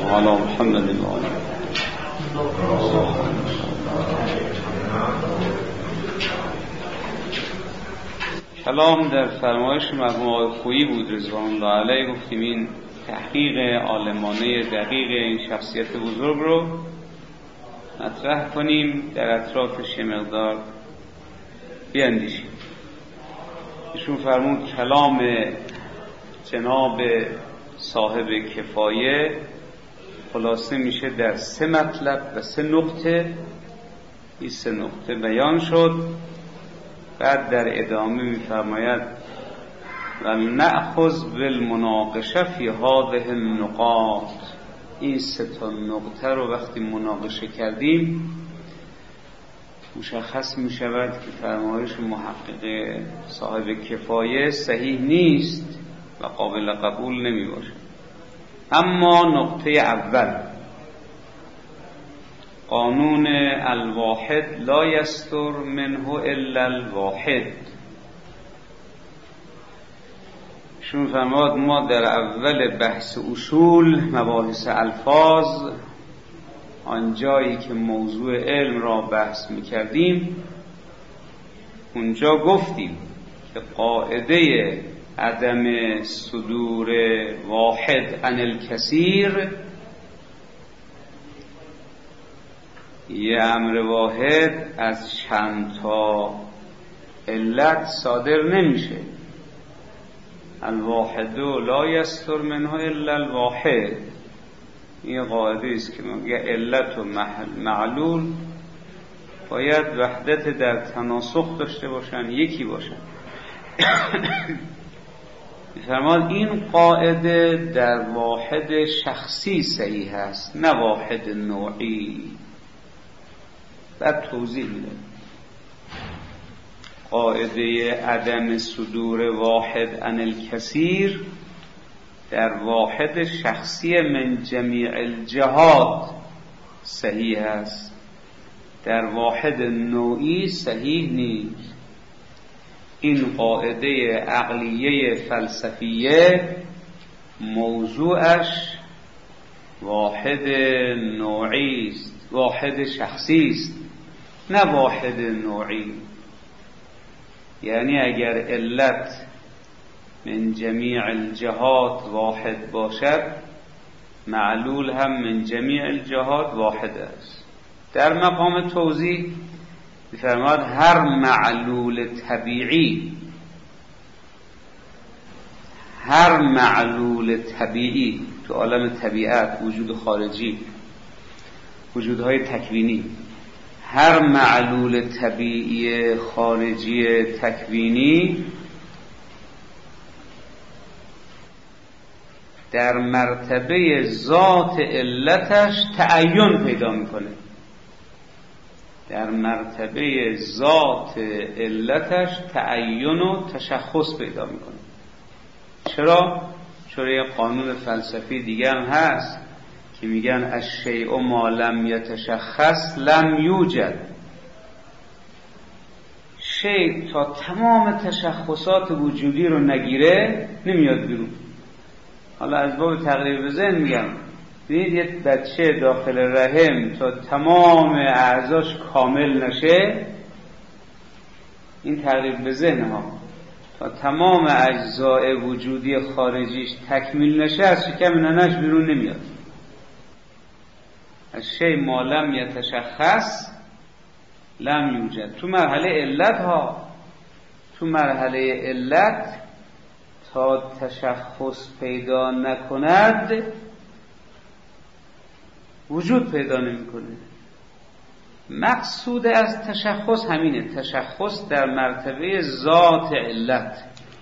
علی محمد و آله. کلام در فرمایش مرحوم آقای خویی بود رضوان الله علیه. گفتیم این تحقیق عالمانه دقیق این شخصیت بزرگ رو مطرح کنیم، در اطرافش یه مقدار بیاندیشیم. ایشون فرمود کلام جناب صاحب کفایه خلاصه میشه در 3 مطلب و 3 نقطه. این 3 نقطه بیان شد. بعد در ادامه میفرماید و نأخذ بالمناقشه فی هذه النقاط. این 3 نقطه رو وقتی مناقشه کردیم مشخص می شود که فرمایش محقق صاحب کفایه صحیح نیست و قابل قبول نمی باشد. اما نقطه اول، قانون الواحد لا یستر منه الا الواحد. شون فرماد ما در اول بحث اصول مباحث الفاظ، آنجایی که موضوع علم را بحث می‌کردیم، اونجا گفتیم که قاعده عدم صدور واحد عن الکثیر، یه امر واحد از چند تا علت صادر نمیشه. الواحد لا یستر منه الا الواحد. این قاعده است که میگه علت و معلول باید وحدت در تناسخ داشته باشن، یکی باشن. فرمان این قاعده در واحد شخصی صحیح است، نه واحد نوعی. بعد توضیح میده قاعده عدم صدور واحد عن الکثیر در واحد شخصی من جمیع الجهات صحیح است، در واحد نوعی صحیح نیست. این قاعده عقلیه فلسفیه موضوعش واحد نوعی است، واحد شخصی است، نه واحد نوعی. یعنی اگر علت من جمیع الجهات واحد باشد، معلول هم من جمیع الجهات واحد است. در مقام توضیح می‌فرماید هر معلول طبیعی، هر معلول طبیعی تو عالم طبیعت، وجود خارجی، وجودهای تکوینی، هر معلول طبیعی خارجی تکوینی در مرتبه ذات علتش تعین پیدا میکنه. در مرتبه ذات علتش تعین و تشخص پیدا میکنه. چرا؟ چون یه قانون فلسفی دیگه هم هست که میگن الشیء ما لم یتشخص لم یوجد. شیء تا تمام تشخصات وجودی رو نگیره نمیاد بیرون. حالا از باب تقریب به ذهن میگم، ببینید یه بچه داخل رحم تا تمام اعضاش کامل نشه، این تقریب به ذهن ها، تا تمام اجزای وجودی خارجیش تکمیل نشه از شکم ننش بیرون نمیاد. الشیء ما لم یتشخص لم یوجد. تو مرحله علت ها، تو مرحله علت تا تشخص پیدا نکند وجود پیدا نمیکنه. مقصود از تشخص همینه، تشخص در مرتبه ذات علت،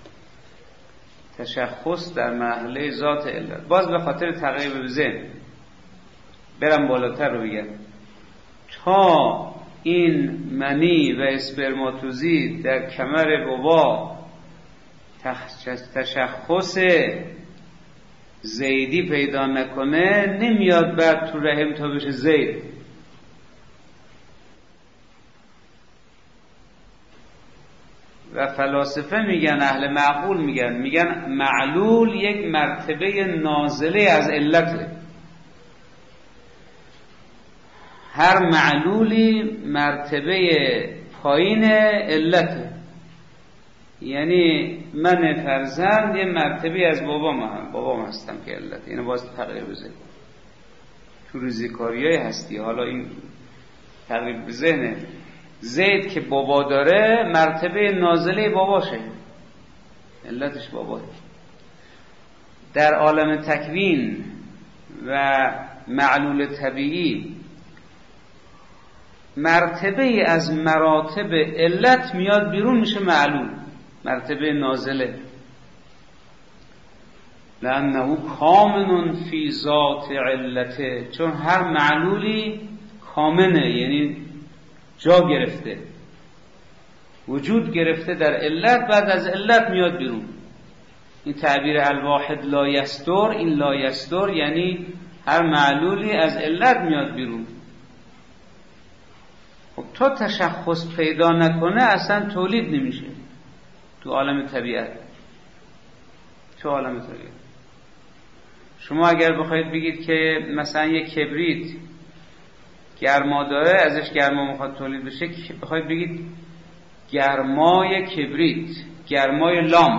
تشخص در مرحله ذات علت. باز به خاطر تقریب به ذهن برم بالاتر رو بگم، تا این منی و اسپرماتوزید در کمر بابا تشخص زیدی پیدا نکنه نمیاد بعد تو رحم تا بشه زید. و فلاسفه میگن، اهل معقول میگن معلول یک مرتبه نازله از علته. هر معلولی مرتبه پایین علته. یعنی من فرزند یه مرتبه از بابام هستم که علت. اینو باز تغییر بزنید تو ریزیکاریای هستی. حالا این تغییر بزنه زید که بابا داره مرتبه نازله باباشه، علتش باباه. در عالم تکوین و معلول طبیعی مرتبه از مراتب علت میاد بیرون، میشه معلول، مرتبه نازله. لأنه کامن فی ذات علته، چون هر معلولی کامنه، یعنی جا گرفته، وجود گرفته در علت، بعد از علت میاد بیرون. این تعبیر الواحد لا یستر، این لا یستر یعنی هر معلولی از علت میاد بیرون. خب تا تشخص پیدا نکنه اصلا تولید نمیشه تو عالم طبیعت. تو عالم طبیعت شما اگر بخواید بگید که مثلا یک کبریت گرما داره، ازش گرما میخواد تولید بشه، بخواید بگید گرمای کبریت، گرمای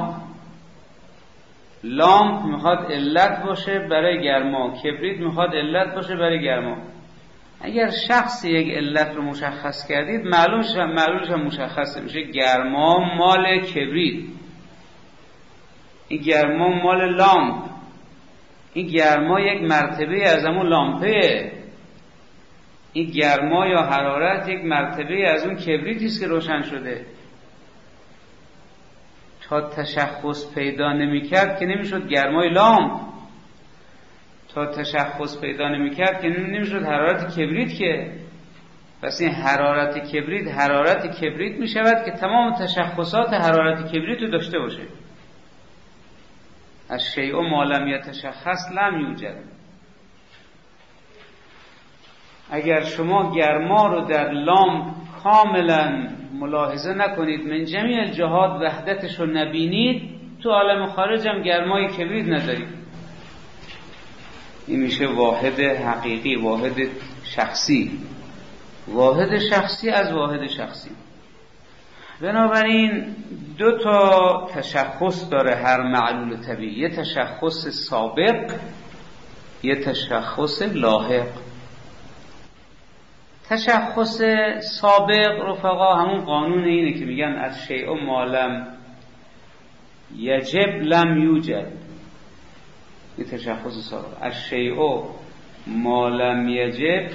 لامپ میخواد علت باشه برای گرما، کبریت میخواد علت باشه برای گرما. اگر شخص یک علت رو مشخص کردید، معلولش هم مشخص میشه. گرما مال کبریت، این گرما مال لامپ، این گرما یک مرتبه از همون لامپه، این گرما یا حرارت یک مرتبه از اون کبریتی است که روشن شده. تا تشخص پیدا نمی‌کرد که نمیشد گرمای لامپ، تا تشخص پیدا نمی‌کرد که نمیشد حرارت کبریت. که پس این حرارت کبریت میشود که تمام تشخصات حرارت کبریت رو داشته باشه. از شیء ما لم یتشخص لم یوجد. اگر شما گرما رو در لامپ کاملا ملاحظه نکنید، من جمیع الجهات وحدتش رو نبینید، تو عالم خارج هم گرمای کبریت ندارید. این میشه واحد حقیقی، واحد شخصی، واحد شخصی از واحد شخصی. بنابراین دو تا تشخص داره هر معلول طبیعی، یه تشخص سابق، یه تشخص لاحق. تشخص سابق رفقا همون قانون اینه که میگن از شیء ما لم یجب لم یوجد. یه تشخص سابق، از شیء ما لم یجب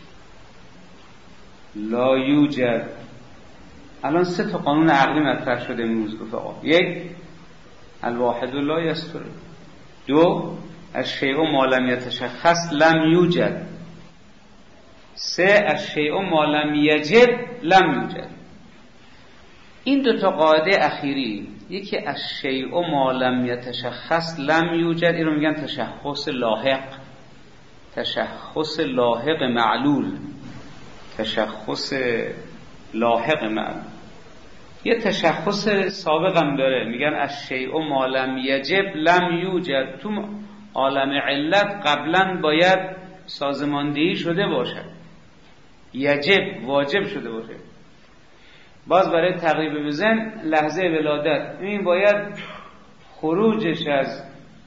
لا یوجد. الان 3 تا قانون عقلی مطرح شده امروز رفقا. 1 الواحد لا یستر، 2 از شیء ما لم یتشخص لم یوجد، 3 از شیء ما لم یجب لم یوجد. این 2 تا قاعده اخیری، یکی از شیء ما لم یتشخص لم یوجد، این رو میگن تشخص لاحق، تشخص لاحق معلول، تشخص لاحق معلول. یه تشخص سابق هم داره، میگن از شیء ما لم یجب لم یوجد. تو عالم علت قبلا باید سازماندهی شده باشه، یجب واجب شده باشه. باز برای تقریب بزن لحظه ولادت، این باید خروجش از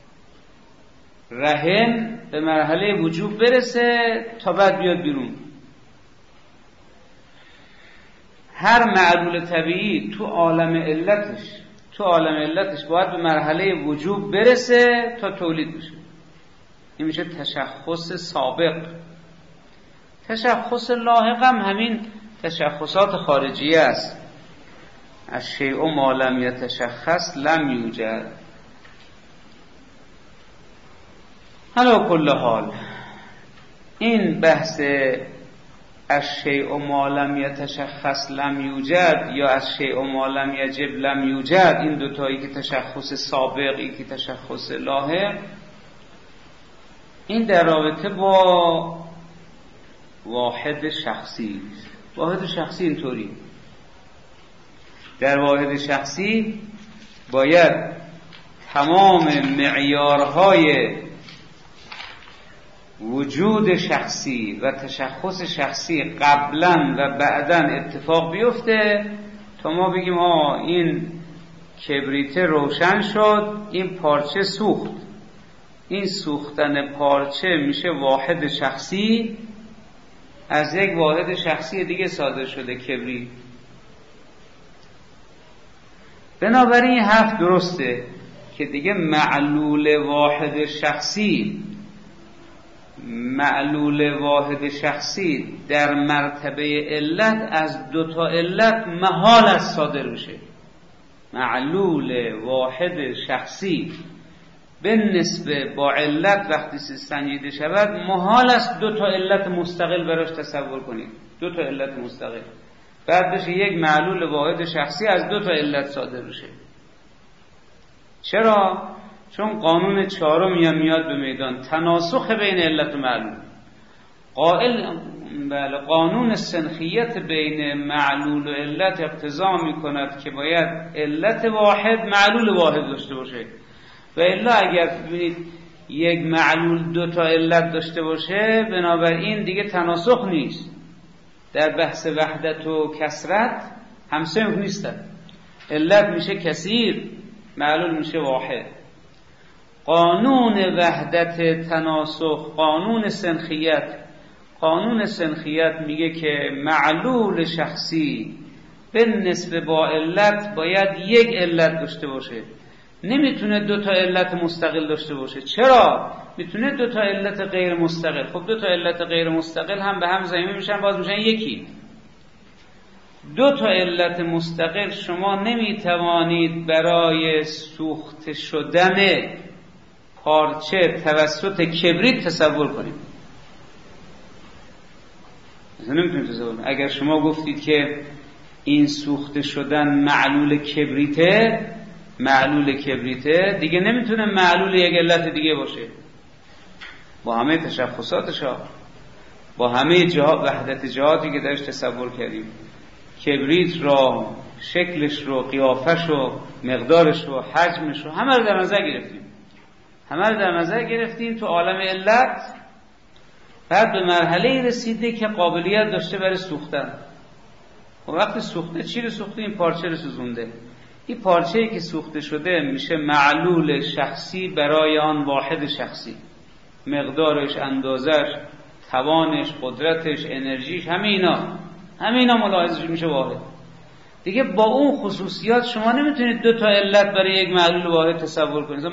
رحم به مرحله وجوب برسه تا بعد بیاد بیرون. هر معلول طبیعی تو عالم علتش باید به مرحله وجوب برسه تا تولید بشه. این میشه تشخص سابق. تشخص لاحق هم همین تشخصات خارجیه است. از شیء ما لم یتشخص لم یوجد. حالا کل حال این بحث از شیء ما لم یتشخص لم یوجد یا از شیء ما لم یجب لم یوجد، این 2 تایی که تشخص سابق، این که تشخص لاحق، این در رابطه با واحد شخصی. واحد شخصی اینطوری، در واحد شخصی باید تمام معیارهای وجود شخصی و تشخص شخصی قبلا و بعدا اتفاق بیفته تا ما بگیم این کبریت روشن شد، این پارچه سوخت. این سوختن پارچه میشه واحد شخصی، از یک واحد شخصی دیگه صادر شده کبریت. بنابراین این حرف درسته که دیگه معلول واحد شخصی در مرتبه علت از دوتا علت محال است صادر بشه. معلول واحد شخصی به نسبه با علت وقتی سنجیده شود محال است دوتا علت مستقل براش تصور کنید. دوتا علت مستقل بعد بشه یک معلول واحد شخصی از دوتا علت صادر بشه. چرا؟ چون قانون چهارم میاد به میدان، تناسخ بین علت و معلول. قانون سنخیت بین معلول و علت اقتضا میکند که باید علت واحد معلول واحد داشته باشه، و الا اگر ببینید یک معلول دوتا علت داشته باشه بنابراین دیگه تناسخ نیست. در بحث وحدت و کثرت همسنخ نیستن. علت میشه کثیر، معلول میشه واحد. قانون وحدت، تناسخ، قانون سنخیت میگه که معلول شخصی به نسبه با علت باید یک علت داشته باشه، نمیتونه دوتا علت مستقل داشته باشه. چرا؟ میتونه دوتا علت غیر مستقل. خب دوتا علت غیر مستقل هم به هم ضمیمه میشن، باز میشن یکی. دوتا علت مستقل شما نمیتوانید برای سوخته شدن پارچه توسط کبریت تصور کنید. نمیتونید تصور کنید. اگر شما گفتید که این سوخته شدن معلول کبریته دیگه نمیتونه معلول یک علت دیگه باشه. با همه تشخصاتش، با همه وحدت جهاتی که درش تصور کردیم، کبریت را، شکلش رو، قیافش رو، مقدارش رو، حجمش رو همه رو در نظر گرفتیم تو عالم علت. بعد به مرحله رسیده که قابلیت داشته برای سوختن. و وقتی سوخته چی رو سوخته؟ این پارچه رو سوزونده. این پارچه‌ای که سوخته شده میشه معلول شخصی برای آن واحد شخصی. مقدارش، اندازش، توانش، قدرتش، انرژیش، همه اینا ملاحظش میشه واحد. دیگه با اون خصوصیات شما نمیتونید دو تا علت برای یک معلول واحد تصور کنید.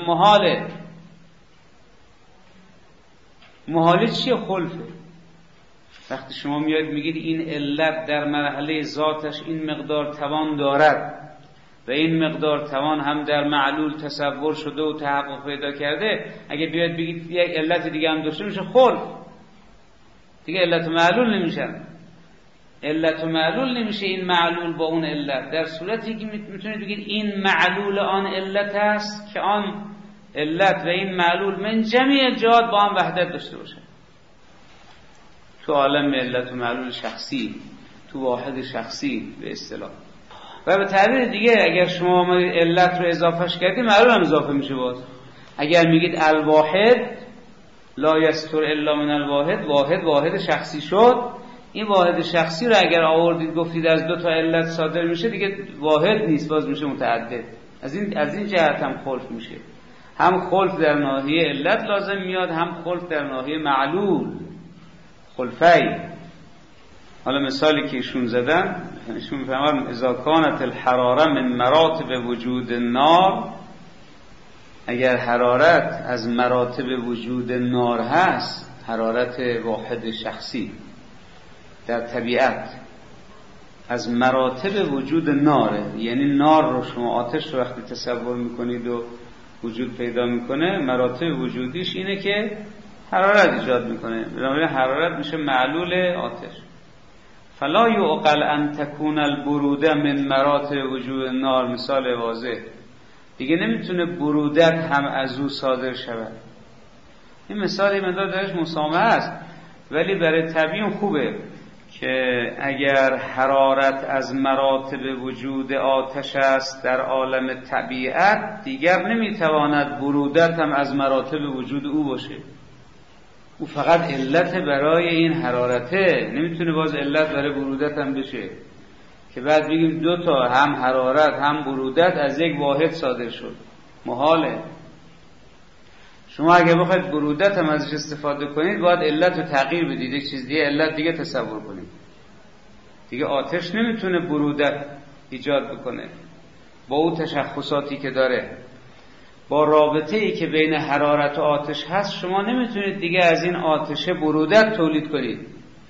محاله چیه؟ خلفه. وقتی شما میاد میگید این علت در مرحله ذاتش این مقدار توان دارد و این مقدار توان هم در معلول تصور شده و تحقق پیدا کرده، اگه بیاد بگید یک علت دیگه هم داشته میشه خلف. دیگه علت و معلول نمیشه این معلول با اون علت. در صورتی که میتونید بگید این معلول آن علت است که آن علت و این معلول من جمعی جهات با هم وحدت داشته باشه. تو عالم علت و معلول شخصی، تو واحد شخصی به اصطلاح. و به تعبیر دیگه اگر شما علت رو اضافهش کردید معلول هم اضافه میشه باز. اگر میگید الواحد لا یستر الا من الواحد، واحد شخصی شد. این واحد شخصی رو اگر آوردید گفتید از دو تا علت صادر میشه، دیگه واحد نیست، باز میشه متعدد. از این جهت هم خلف میشه. هم خلف در ناحیه علت لازم میاد، هم خلف در ناحیه معلول. خلفی. حالا مثالی که ایشون زدن، ایشون میفهمن اذا کانت الحراره من مراتب وجود النار، اگر حرارت از مراتب وجود نار هست، حرارت واحد شخصی در طبیعت از مراتب وجود ناره، یعنی نار رو شما آتش رو وقتی تصور میکنید و وجود پیدا میکنه، مراتب وجودیش اینه که حرارت ایجاد میکنه. بنابراین حرارت میشه معلول آتش. فلا یعقل ان تکون البروده من مراتب وجود النار، مثال واضح. دیگه نمیتونه برودت هم از او صادر شود. این مثالی مقدار درش مسامحه است، ولی برای تبیین خوبه که اگر حرارت از مراتب وجود آتش است در عالم طبیعت، دیگر نمیتواند برودت هم از مراتب وجود او باشه. او فقط علت برای این حرارته، نمیتونه باز علت برای برودت هم بشه که بعد بگیم دو تا هم حرارت هم برودت از یک واحد صادر شد. محاله. شما اگه بخواید برودت هم ازش استفاده کنید باید علت رو تغییر بدید، یک چیز دیگه علت دیگه تصور کنید. دیگه آتش نمیتونه برودت ایجاد بکنه با اون تشخصاتی که داره، با رابطه ای که بین حرارت و آتش هست. شما نمیتونید دیگه از این آتش برودت تولید کنید.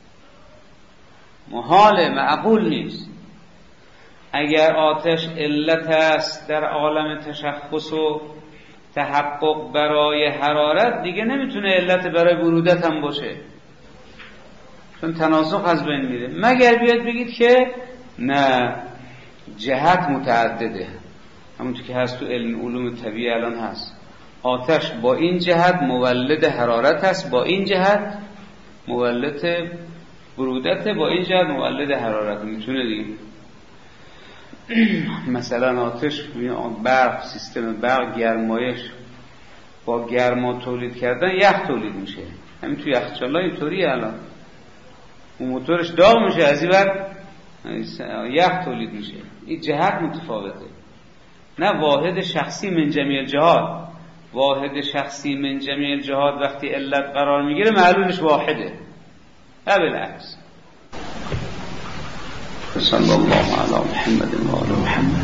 محاله، معقول نیست. اگر آتش علت است در عالم تشخص و تحقق برای حرارت، دیگه نمیتونه علت برای برودت هم باشه، چون تناسخ از بین میره. مگر بیاد بگید که نه، جهت متعدده، همونطور که هست تو علوم طبیعی الان هست. آتش با این جهت مولد حرارت هست، با این جهت مولد برودت، با این جهت مولد حرارت. میتونه دیگه مثلا آتش، برق، سیستم برق، گرمایش، با گرما تولید کردن یخ تولید میشه. همین تو یخچال‌ها اینطوریه الان. اون موتورش داغ میشه، از این ور یخ تولید میشه. این جهت متفاوته. نه واحد شخصی من جمیع الجهات. واحد شخصی من جمیع الجهات وقتی علت قرار میگیره معلومش واحده، نه بالعکس. صلی الله علی محمد و آل محمد.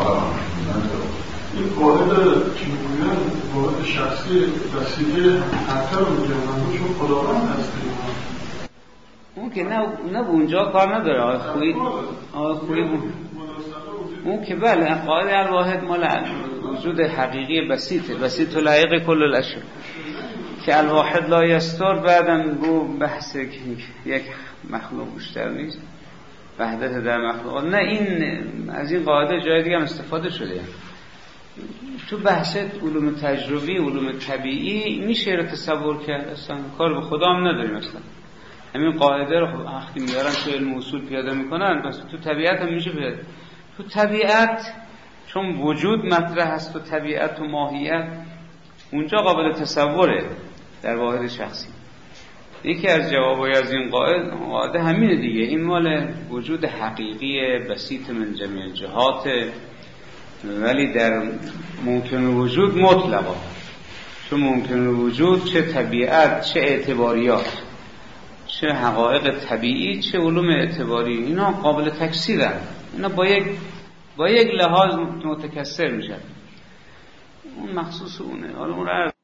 این واحد که میگوین واحد شخصی وسیله حتی رو میگن چون خداوند هست. اون که نه اونجا کار نداره. آقای خویی اون که بله، قاعده الواحد مال وجود حقیقی بسیط الحقیق کل الاشیاء که الواحد لا یستر. بعدم رو بحث که یک مخلوق بیشتر نیست، وحدت در مخلوقات. نه، این از این قاعده جای دیگه هم استفاده شده. تو بحث علوم تجربی، علوم طبیعی میشه رو تصور کرد. اصلا کار به خدا هم نداریم. اصلا همین قاعده رو وقتی میارن تو علم اصول پیاده میکنن، بس تو طبیعت هم میشه پیاده. تو طبیعت چون وجود مطرح هست و طبیعت و ماهیت اونجا قابل تصوره در واحد شخصی. یکی از جوابای از این قاعده همینه دیگه. این مال وجود حقیقی بسیط من جمیع الجهات، ولی در ممکن وجود مطلقا. چون ممکن وجود چه طبیعت، چه اعتباریات، چه حقایق طبیعی، چه علوم اعتباری، اینا قابل تکثیرن. اینا با یک لحاظ متکثر میشن. اون مخصوص اونه. حالا اون